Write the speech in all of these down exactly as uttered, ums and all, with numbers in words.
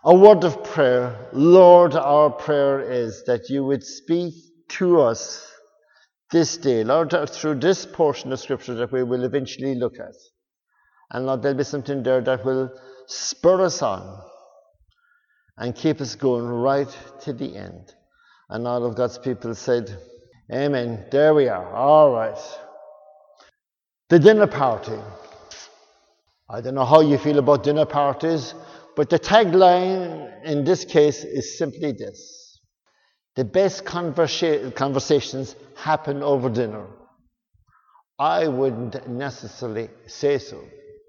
A word of prayer. Lord, our prayer is that you would speak to us this day, Lord, through this portion of Scripture that we will eventually look at. And Lord, there'll be something there that will spur us on and keep us going right to the end. And all of God's people said, Amen. There we are. All right. The dinner party. I don't know how you feel about dinner parties, but the tagline in this case is simply this. The best conversa- conversations happen over dinner. I wouldn't necessarily say so.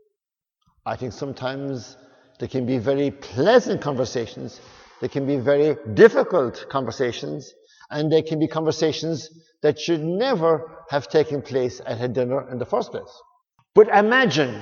I think sometimes there can be very pleasant conversations, there can be very difficult conversations, and there can be conversations that should never have taken place at a dinner in the first place. But imagine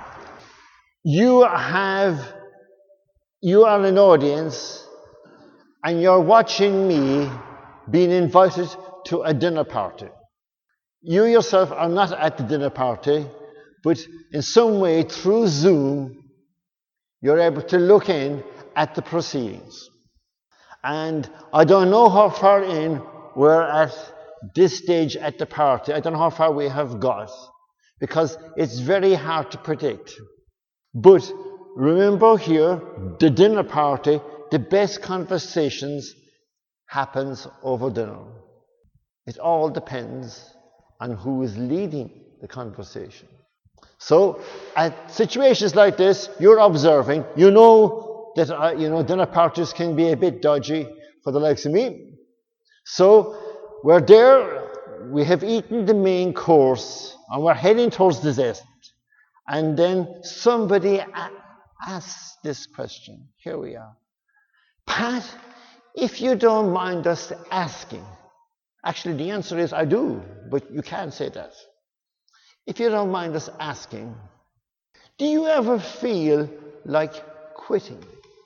you have, you are an audience and you're watching me being invited to a dinner party. You yourself are not at the dinner party, but in some way through Zoom, you're able to look in at the proceedings. And I don't know how far in we're at this stage at the party. I don't know how far we have got, because it's very hard to predict. But remember here, the dinner party, the best conversations happens over dinner. It all depends on who is leading the conversation. So at situations like this, you're observing, you know that uh, you know dinner parties can be a bit dodgy for the likes of me. So we're there, we have eaten the main course, and we're heading towards dessert. And then somebody a- asks this question. Here we are. Pat, if you don't mind us asking. Actually, the answer is I do, but you can't say that. If you don't mind us asking, do you ever feel like quitting?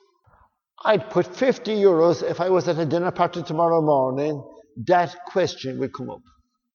I'd put fifty euros if I was at a dinner party tomorrow morning, that question would come up.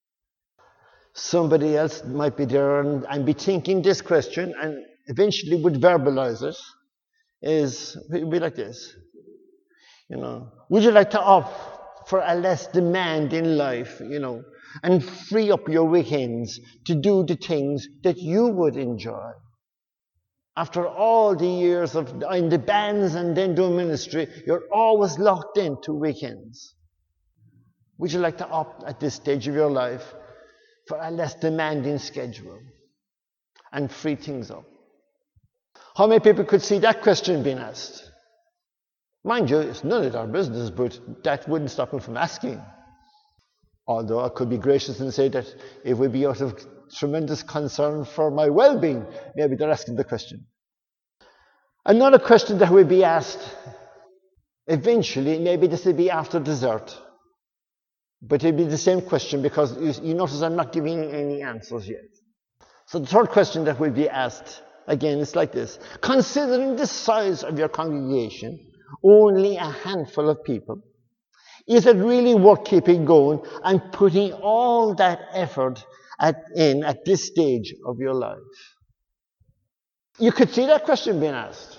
Somebody else might be there and, and be thinking this question and eventually would verbalize it. Is, it would be like this. You know, would you like to opt for a less demanding life, you know, and free up your weekends to do the things that you would enjoy? After all the years of in the bands and then doing ministry, you're always locked into weekends. Would you like to opt at this stage of your life for a less demanding schedule and free things up? How many people could see that question being asked? Mind you, it's none of our business, but that wouldn't stop them from asking. Although I could be gracious and say that it would be out of tremendous concern for my well-being, maybe they're asking the question. Another question that will be asked eventually, maybe this will be after dessert, but it'll be the same question because you, you notice I'm not giving any answers yet. So the third question that will be asked, again, is like this. Considering the size of your congregation, only a handful of people, is it really worth keeping going and putting all that effort at, in at this stage of your life? You could see that question being asked.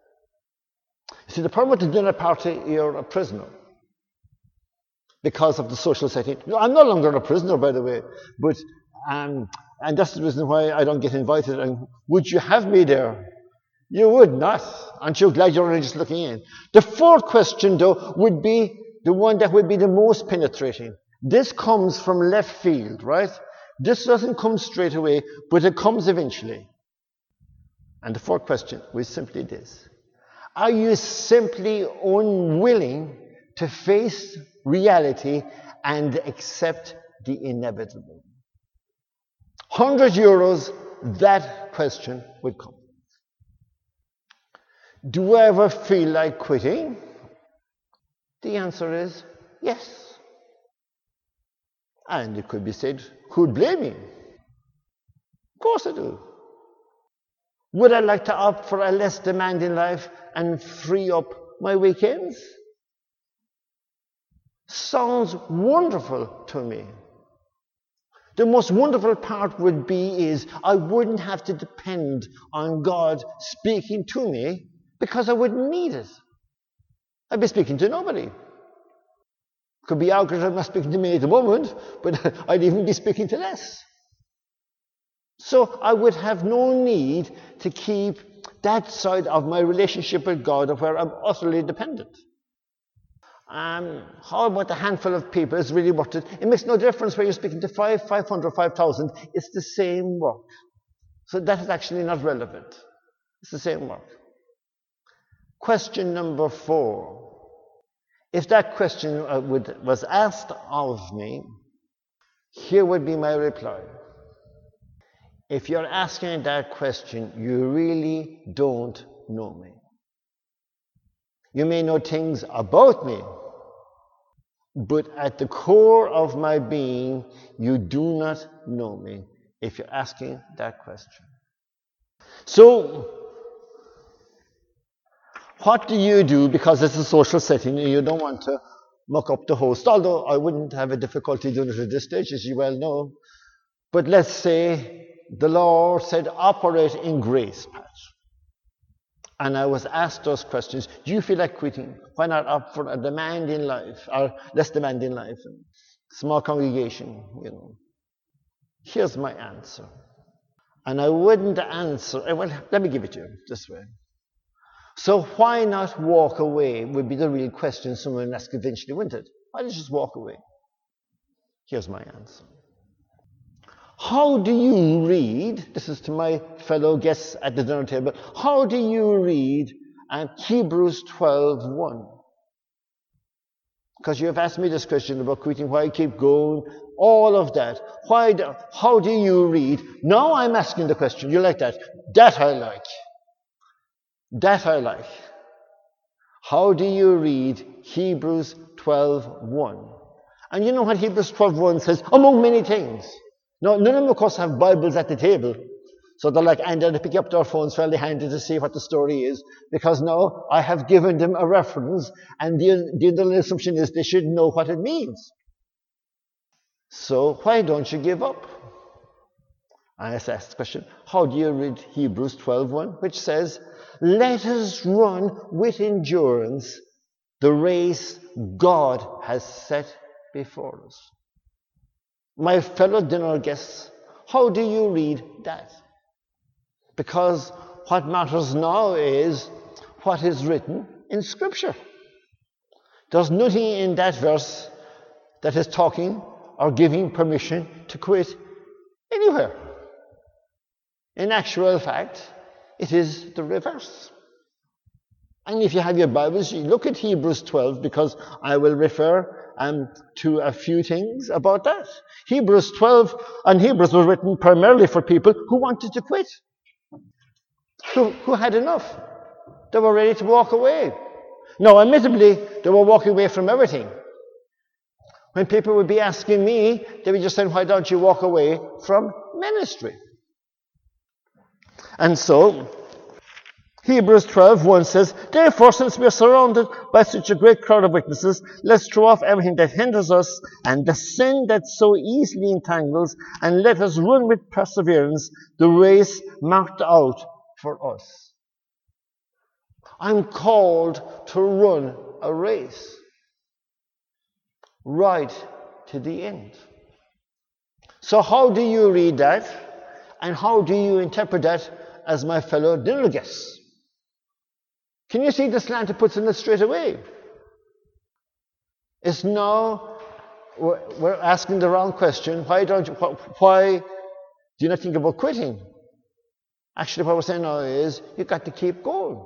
You see, the problem with the dinner party, you're a prisoner because of the social setting. No, I'm no longer a prisoner, by the way, but um, and that's the reason why I don't get invited. And would you have me there? You would not. Aren't you glad you're only just looking in? The fourth question, though, would be the one that would be the most penetrating. This comes from left field, right? This doesn't come straight away, but it comes eventually. And the fourth question was simply this. Are you simply unwilling to face reality and accept the inevitable? one hundred euros, that question would come. Do I ever feel like quitting? The answer is yes. And it could be said, who'd blame me? Of course I do. Would I like to opt for a less demanding life and free up my weekends? Sounds wonderful to me. The most wonderful part would be is I wouldn't have to depend on God speaking to me because I wouldn't need it. I'd be speaking to nobody. Could be argued I'm not speaking to me at the moment, but I'd even be speaking to less. So I would have no need to keep that side of my relationship with God where I'm utterly dependent. Um, how about a handful of people is really worth it? It makes no difference whether you're speaking to five, five hundred, five thousand. It's the same work. So that is actually not relevant. It's the same work. Question number four. If that question uh, would, was asked of me, here would be my reply. If you're asking that question, you really don't know me. You may know things about me, but at the core of my being, you do not know me if you're asking that question. So, what do you do, because it's a social setting and you don't want to muck up the host, although I wouldn't have a difficulty doing it at this stage, as you well know. But let's say the Lord said, operate in grace, Pat. And I was asked those questions. Do you feel like quitting? Why not opt for a demanding life, or less demanding life? Small congregation, you know. Here's my answer. And I wouldn't answer, well, let me give it to you this way. So why not walk away would be the real question someone asked eventually, wouldn't it? Why don't you just walk away? Here's my answer. How do you read, this is to my fellow guests at the dinner table, how do you read um, Hebrews twelve one? Because you have asked me this question about quitting, why keep going, all of that. Why? Do, how do you read? Now I'm asking the question, you like that? That I like. That I like. How do you read Hebrews twelve one? And you know what Hebrews twelve one says? Among many things. Now, none of them, of course, have Bibles at the table. So they're like, and they pick up their phones fairly handy to see what the story is. Because now I have given them a reference, and the, the underlying assumption is they should know what it means. So why don't you give up? I asked the question, how do you read Hebrews twelve one, which says, let us run with endurance the race God has set before us. My fellow dinner guests, how do you read that? Because what matters now is what is written in Scripture. There's nothing in that verse that is talking or giving permission to quit anywhere. In actual fact, it is the reverse. And if you have your Bibles, you look at Hebrews twelve, because I will refer um, to a few things about that. Hebrews twelve, and Hebrews was written primarily for people who wanted to quit, who, who had enough. They were ready to walk away. Now, admittedly, they were walking away from everything. When people would be asking me, they would just say, why don't you walk away from ministry? And so, Hebrews twelve one says, therefore, since we are surrounded by such a great crowd of witnesses, let's throw off everything that hinders us and the sin that so easily entangles, and let us run with perseverance the race marked out for us. I'm called to run a race right to the end. So how do you read that? And how do you interpret that as my fellow dinner guests? Can you see the slant it puts in it straight away? It's now, we're asking the wrong question. Why don't you, why do you not think about quitting? Actually, what we're saying now is, you've got to keep going.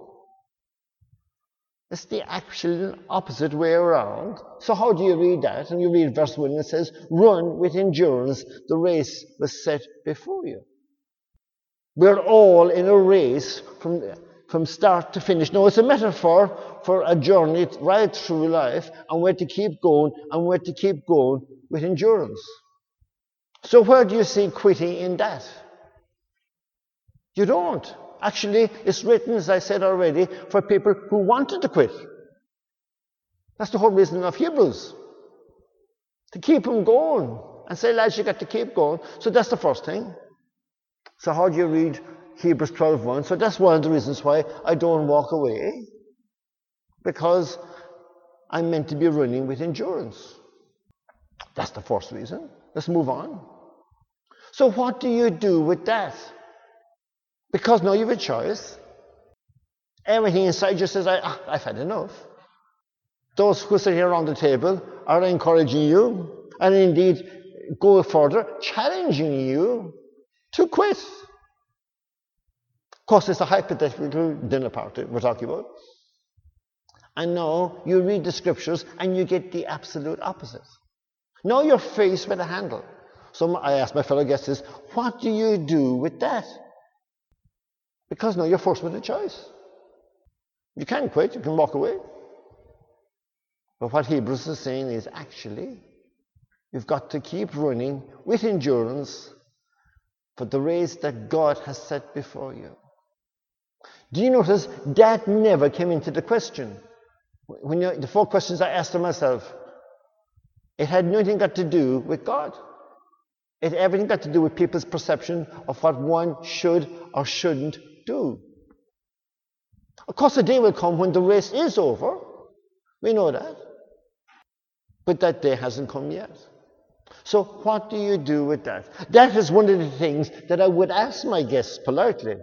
It's the actual opposite way around. So how do you read that? And you read verse one, and it says, run with endurance, the race was set before you. We're all in a race from, from start to finish. Now, it's a metaphor for a journey right through life, and we're to keep going, and we're to keep going with endurance. So where do you see quitting in that? You don't. Actually, it's written, as I said already, for people who wanted to quit. That's the whole reason of Hebrews. To keep them going. And say, lads, you've got to keep going. So that's the first thing. So how do you read Hebrews twelve one? So that's one of the reasons why I don't walk away. Because I'm meant to be running with endurance. That's the first reason. Let's move on. So what do you do with that? Because now you have a choice. Everything inside you says, I, ah, I've had enough. Those who sit here around the table are encouraging you, and indeed go further, challenging you to quit. Of course, it's a hypothetical dinner party we're talking about. And now you read the scriptures and you get the absolute opposite. Now you're faced with a handle. So I asked my fellow guests this, what do you do with that? Because now you're forced with a choice. You can quit, you can walk away. But what Hebrews is saying is actually, you've got to keep running with endurance for the race that God has set before you. Do you notice that never came into the question? When you, the four questions I asked myself, it had nothing got to do with God. It had everything got to do with people's perception of what one should or shouldn't do. Of course, the day will come when the race is over. We know that. But that day hasn't come yet. So what do you do with that? That is one of the things that I would ask my guests politely.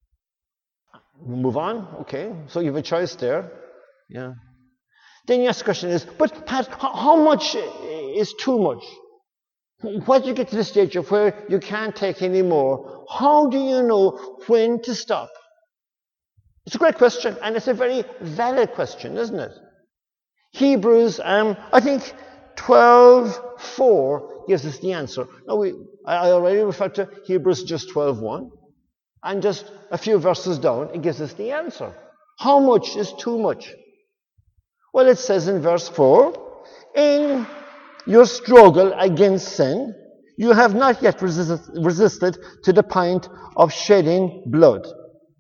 Move on, okay. So you have a choice there. Yeah. Then your next question is, but Pat, how much is too much? Once you get to the stage of where you can't take any more, how do you know when to stop? It's a great question, and it's a very valid question, isn't it? Hebrews, um, I think twelve four gives us the answer. Now, we, I already referred to Hebrews just twelve one, and just a few verses down, it gives us the answer. How much is too much? Well, it says in verse four, in your struggle against sin, you have not yet resisted, resisted to the point of shedding blood.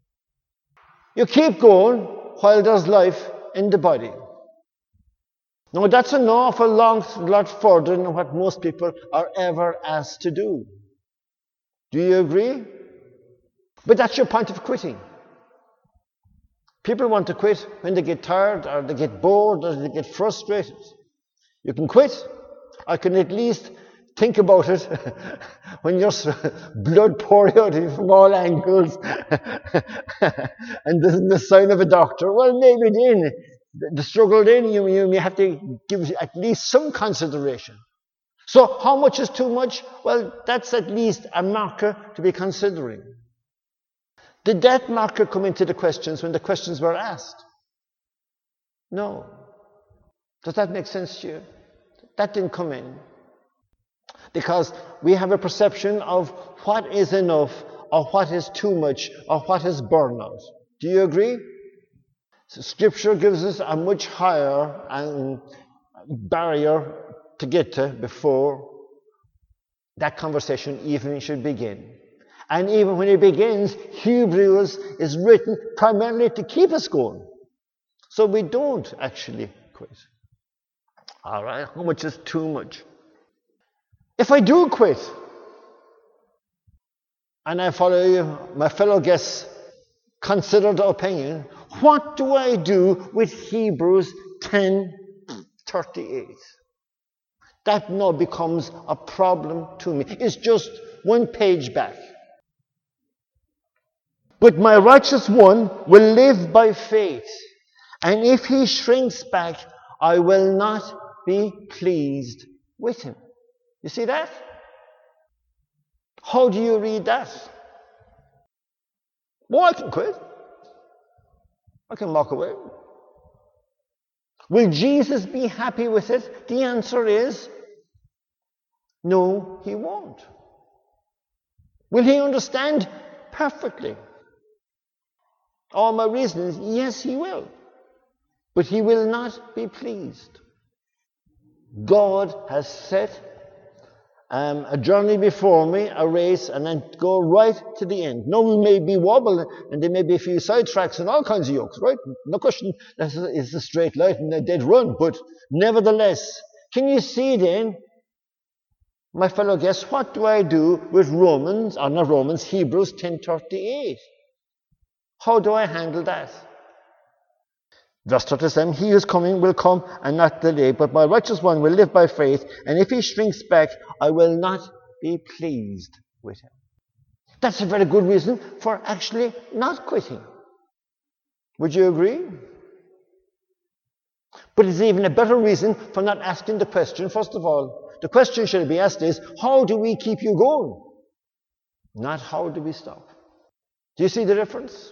You keep going while there's life in the body. Now, that's an awful long lot further than what most people are ever asked to do. Do you agree? But that's your point of quitting. People want to quit when they get tired, or they get bored, or they get frustrated. You can quit. I can at least think about it when your blood pouring out from all angles and there's the sign of a doctor. Well, maybe then, the struggle then, you, you may have to give at least some consideration. So how much is too much? Well, that's at least a marker to be considering. Did that marker come into the questions when the questions were asked? No. Does that make sense to you? That didn't come in. Because we have a perception of what is enough, or what is too much, or what is burnout. Do you agree? So Scripture gives us a much higher um, barrier to get to before that conversation even should begin. And even when it begins, Hebrews is written primarily to keep us going. So we don't actually quit. All right, how much is too much? If I do quit, and I follow you, my fellow guests, considered opinion, what do I do with Hebrews ten thirty-eight? That now becomes a problem to me. It's just one page back. But my righteous one will live by faith, and if he shrinks back, I will not be pleased with him. You see that? How do you read that? Well, I can quit. I can walk away. Will Jesus be happy with it? The answer is no, he won't. Will he understand perfectly all my reasons? Yes, he will. But he will not be pleased. God has set um, a journey before me, a race, and then go right to the end. No, we may be wobbled, and there may be a few sidetracks and all kinds of yokes, right? No question that it's a straight line and a dead run, but nevertheless, can you see then, my fellow guests, what do I do with Romans, or not Romans, Hebrews ten thirty-eight? How do I handle that? Verse thirty-seven, he who is coming will come and not delay, but my righteous one will live by faith, and if he shrinks back, I will not be pleased with him. That's a very good reason for actually not quitting. Would you agree? But it's even a better reason for not asking the question, first of all. The question should be asked is, how do we keep you going? Not how do we stop? Do you see the difference?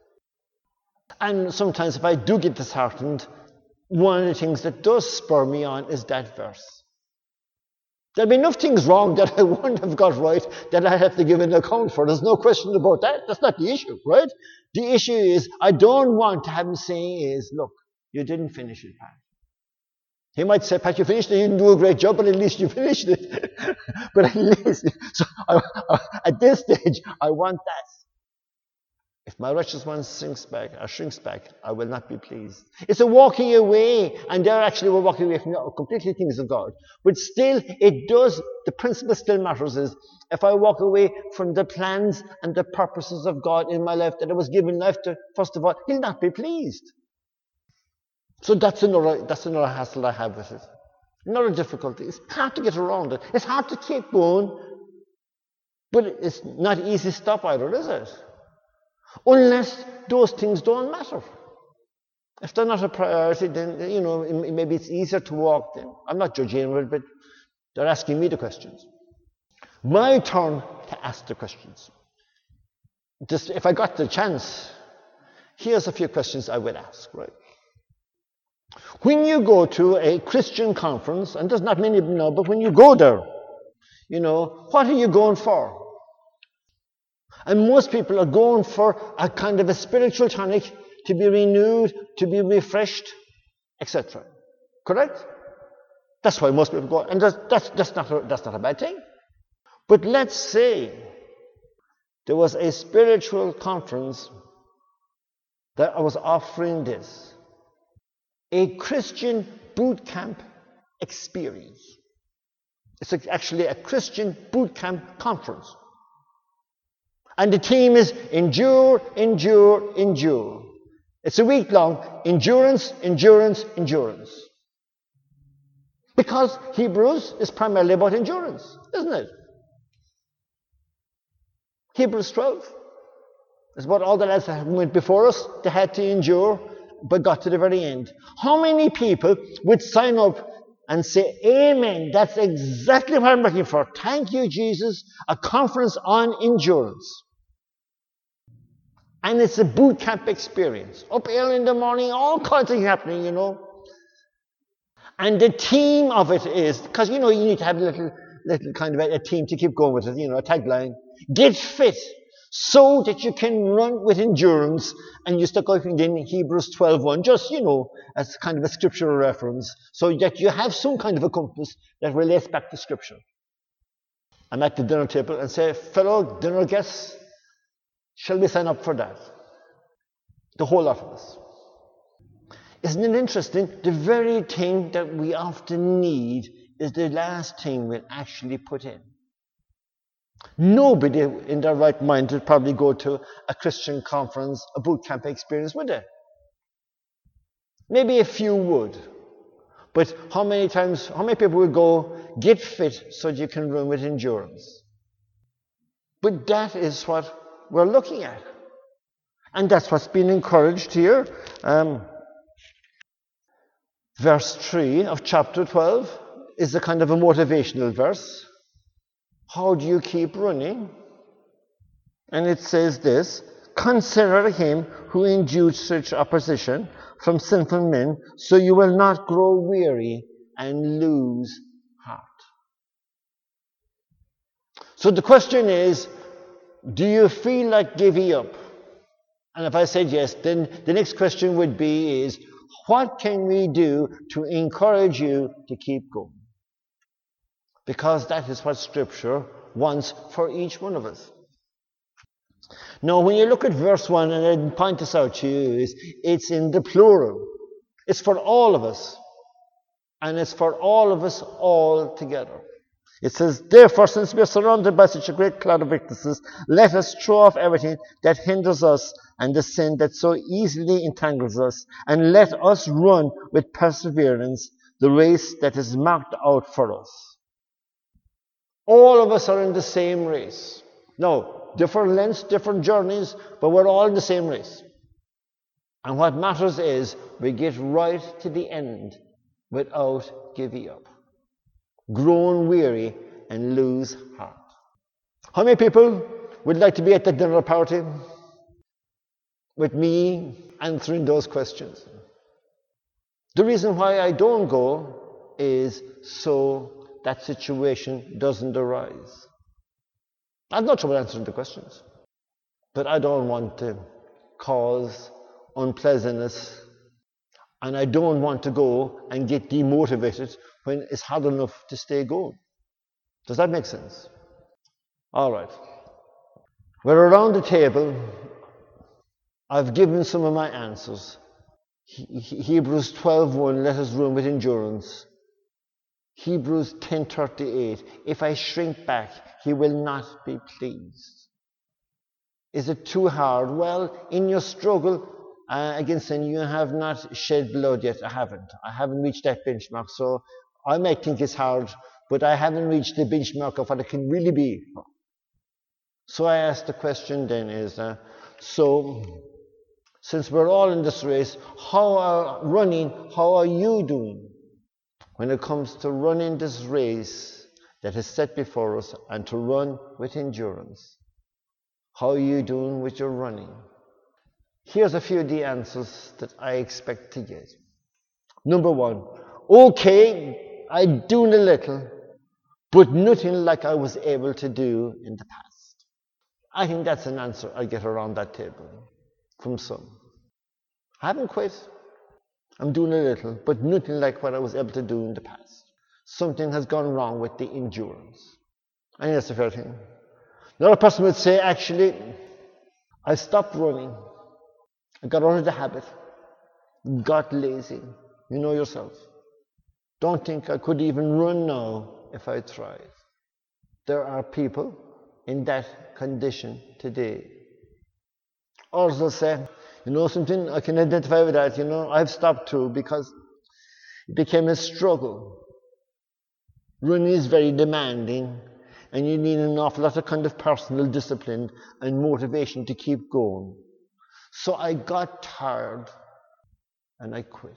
And sometimes if I do get disheartened, one of the things that does spur me on is that verse. There'll be enough things wrong that I wouldn't have got right that I have to give an account for. There's no question about that. That's not the issue, right? The issue is, I don't want to have him saying is, look, you didn't finish it, Pat. He might say, Pat, you finished it, you didn't do a great job, but at least you finished it. But at least, so I, I, at this stage, I want that. If my righteous one sinks back, or shrinks back, I will not be pleased. It's a walking away, and there actually we're walking away from completely things of God. But still, it does, the principle still matters is, if I walk away from the plans and the purposes of God in my life that I was given life to, first of all, he'll not be pleased. So that's another, that's another hassle I have with it. Another difficulty. It's hard to get around it. It's hard to keep going, but it's not easy to stop either, is it? Unless those things don't matter. If they're not a priority, then, you know, maybe it's easier to walk then. I'm not judging anyone, but they're asking me the questions. My turn to ask the questions. Just if I got the chance, here's a few questions I would ask, right? When you go to a Christian conference, and there's not many of them now, but when you go there, you know, what are you going for? And most people are going for a kind of a spiritual tonic to be renewed, to be refreshed, et cetera. Correct? That's why most people go. And that's, that's, that's, not a, that's not a bad thing. But let's say there was a spiritual conference that was offering this. A Christian boot camp experience. It's actually a Christian boot camp conference. And the theme is endure, endure, endure. It's a week long. Endurance, endurance, endurance. Because Hebrews is primarily about endurance, isn't it? Hebrews twelve is about all the lads that went before us. They had to endure, but got to the very end. How many people would sign up and say, amen, that's exactly what I'm looking for. Thank you, Jesus. A conference on endurance. And it's a boot camp experience. Up early in the morning, all kinds of things happening, you know. And the theme of it is, because, you know, you need to have a little, little kind of a, a theme to keep going with it, you know, a tagline. Get fit so that you can run with endurance. And you stuck out in Hebrews twelve one, just, you know, as kind of a scriptural reference, so that you have some kind of a compass that relates back to Scripture. I'm at the dinner table and say, fellow dinner guests, shall we sign up for that? The whole lot of us. Isn't it interesting? The very thing that we often need is the last thing we'll actually put in. Nobody in their right mind would probably go to a Christian conference, a boot camp experience, would they? Maybe a few would. But how many times, how many people would go, get fit so that you can run with endurance? But that is what we're looking at. And that's what's been encouraged here. Um, verse three of chapter twelve is a kind of a motivational verse. How do you keep running? And it says this, consider him who endured such opposition from sinful men, so you will not grow weary and lose heart. So the question is, do you feel like giving up? And if I said yes, then the next question would be is, what can we do to encourage you to keep going? Because that is what Scripture wants for each one of us. Now, when you look at verse one, and I point this out to you, is it's in the plural. It's for all of us. And it's for all of us all together. It says, therefore, since we are surrounded by such a great cloud of witnesses, let us throw off everything that hinders us and the sin that so easily entangles us, and let us run with perseverance the race that is marked out for us. All of us are in the same race. No, different lengths, different journeys, but we're all in the same race. And what matters is we get right to the end without giving up, grown weary and lose heart. How many people would like to be at the dinner party with me answering those questions? The reason why I don't go is so that situation doesn't arise. I've no trouble answering the questions, but I don't want to cause unpleasantness, and I don't want to go and get demotivated when it's hard enough to stay going. Does that make sense? All right. We're around the table. I've given some of my answers. He- He- Hebrews twelve one, let us run with endurance. Hebrews ten thirty-eight, if I shrink back, he will not be pleased. Is it too hard? Well, in your struggle uh, against sin, you have not shed blood yet. I haven't. I haven't reached that benchmark. So I might think it's hard, but I haven't reached the benchmark of what it can really be. So I ask the question then is, uh, so since we're all in this race, how are running, how are you doing when it comes to running this race that is set before us and to run with endurance? How are you doing with your running? Here's a few of the answers that I expect to get. Number one, okay, I'm doing a little, but nothing like I was able to do in the past. I think that's an answer I get around that table from some. I haven't quit. I'm doing a little, but nothing like what I was able to do in the past. Something has gone wrong with the endurance. I think that's a fair thing. Another person would say, actually, I stopped running. I got out of the habit. Got lazy. You know yourself. Don't think I could even run now if I tried. There are people in that condition today. Others will say, you know something, I can identify with that. You know, I've stopped too because it became a struggle. Running is very demanding, and you need an awful lot of kind of personal discipline and motivation to keep going. So I got tired and I quit.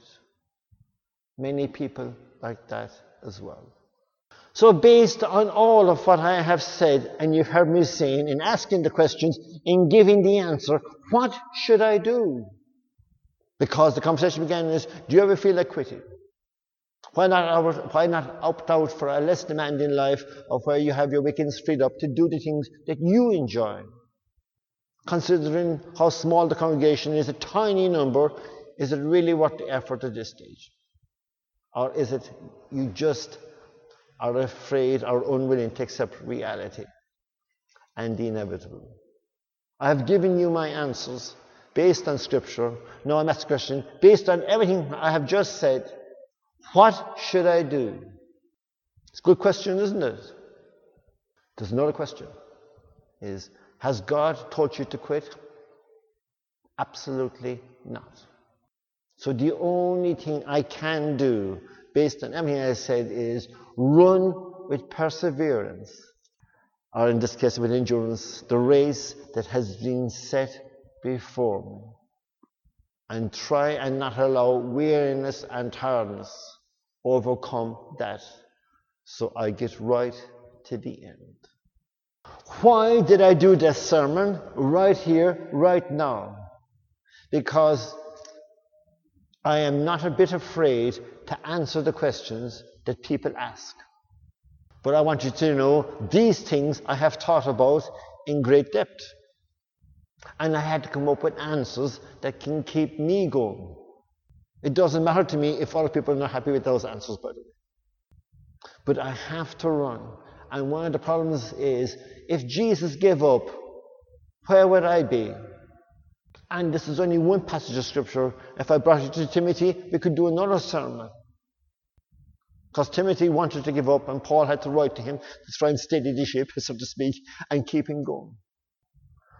Many people like that as well. So based on all of what I have said, and you've heard me saying, in asking the questions, in giving the answer, what should I do? Because the conversation began is, do you ever feel like quitting? Why not, why not opt out for a less demanding life of where you have your weekends freed up to do the things that you enjoy? Considering how small the congregation is, a tiny number, is it really worth the effort at this stage? Or is it you just are afraid or unwilling to accept reality and the inevitable? I have given you my answers based on Scripture. Now I'm asking the question, based on everything I have just said, what should I do? It's a good question, isn't it? There's another question. Is, has God taught you to quit? Absolutely not. So the only thing I can do, based on everything I said, is run with perseverance, or in this case with endurance, the race that has been set before me. And try and not allow weariness and tiredness overcome that, so I get right to the end. Why did I do this sermon right here, right now? Because I am not a bit afraid to answer the questions that people ask. But I want you to know these things I have thought about in great depth. And I had to come up with answers that can keep me going. It doesn't matter to me if other people are not happy with those answers, by the way. But I have to run. And one of the problems is, if Jesus gave up, where would I be? And this is only one passage of Scripture. If I brought it to Timothy, we could do another sermon. Because Timothy wanted to give up, and Paul had to write to him to try and steady the ship, so to speak, and keep him going.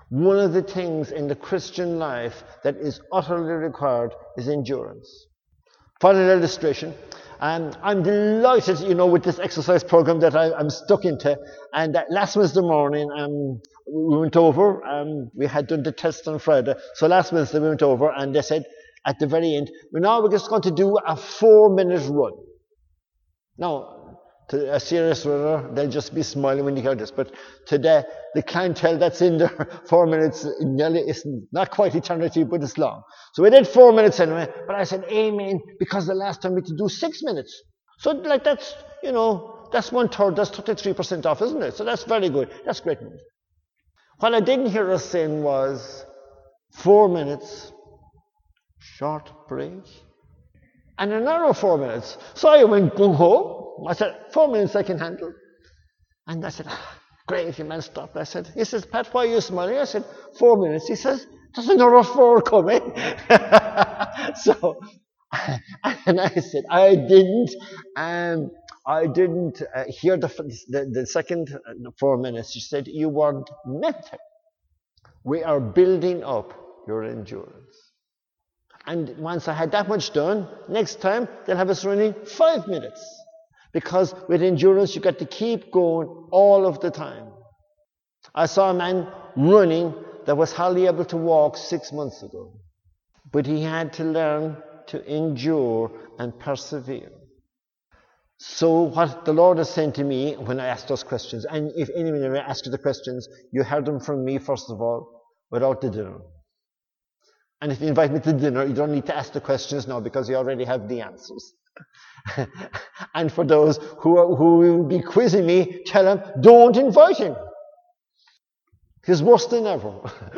One of the things in the Christian life that is utterly required is endurance. Final illustration. Um, I'm delighted, you know, with this exercise program that I, I'm stuck into. And uh, last Wednesday morning, um, we went over. Um, we had done the test on Friday. So last Wednesday we went over, and they said at the very end, well, now we're just going to do a four-minute run. Now, to a serious runner, they'll just be smiling when you hear this. But today, the clientele that's in there, four minutes, nearly, it's not quite eternity, but it's long. So we did four minutes anyway. But I said, amen, because the last time we had to do six minutes. So like that's, you know, that's one third, that's thirty-three percent off, isn't it? So that's very good. That's great news. What I didn't hear us saying was four minutes, short break, and another four minutes. So I went gung-ho. I said, four minutes I can handle. And I said, ah, great, your man stopped. I said, he says, Pat, why are you smiling? I said, four minutes. He says, there's another four coming. So, and I said, I didn't, um, I didn't uh, hear the, the, the second four minutes. She said, you weren't meant to. We are building up your endurance. And once I had that much done, next time they'll have us running five minutes. Because with endurance, you've got to keep going all of the time. I saw a man running that was hardly able to walk six months ago. But he had to learn to endure and persevere. So what the Lord has said to me when I asked those questions, and if anyone ever asks you the questions, you heard them from me first of all, without the dinner. And if you invite me to dinner, you don't need to ask the questions now because you already have the answers. And for those who, are, who will be quizzing me, tell them, don't invite him. He's worse than ever.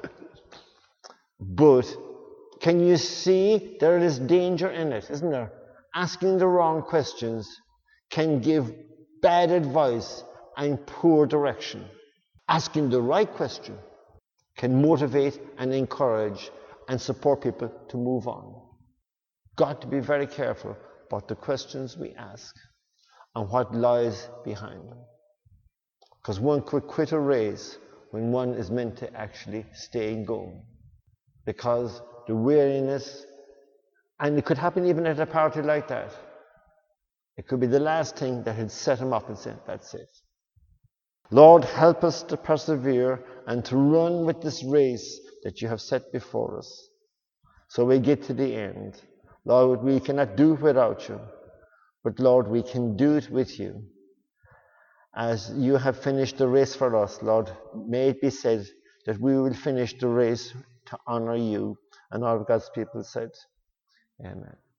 But can you see there is danger in it, isn't there? Asking the wrong questions can give bad advice and poor direction. Asking the right question can motivate and encourage and support people to move on. Got to be very careful about the questions we ask and what lies behind them. Because one could quit a race when one is meant to actually stay going. Because the weariness, and it could happen even at a party like that, it could be the last thing that had set him up and said, that's it. Lord, help us to persevere and to run with this race that you have set before us. So we get to the end. Lord, we cannot do it without you. But Lord, we can do it with you. As you have finished the race for us, Lord, may it be said that we will finish the race to honor you. And all of God's people said, amen.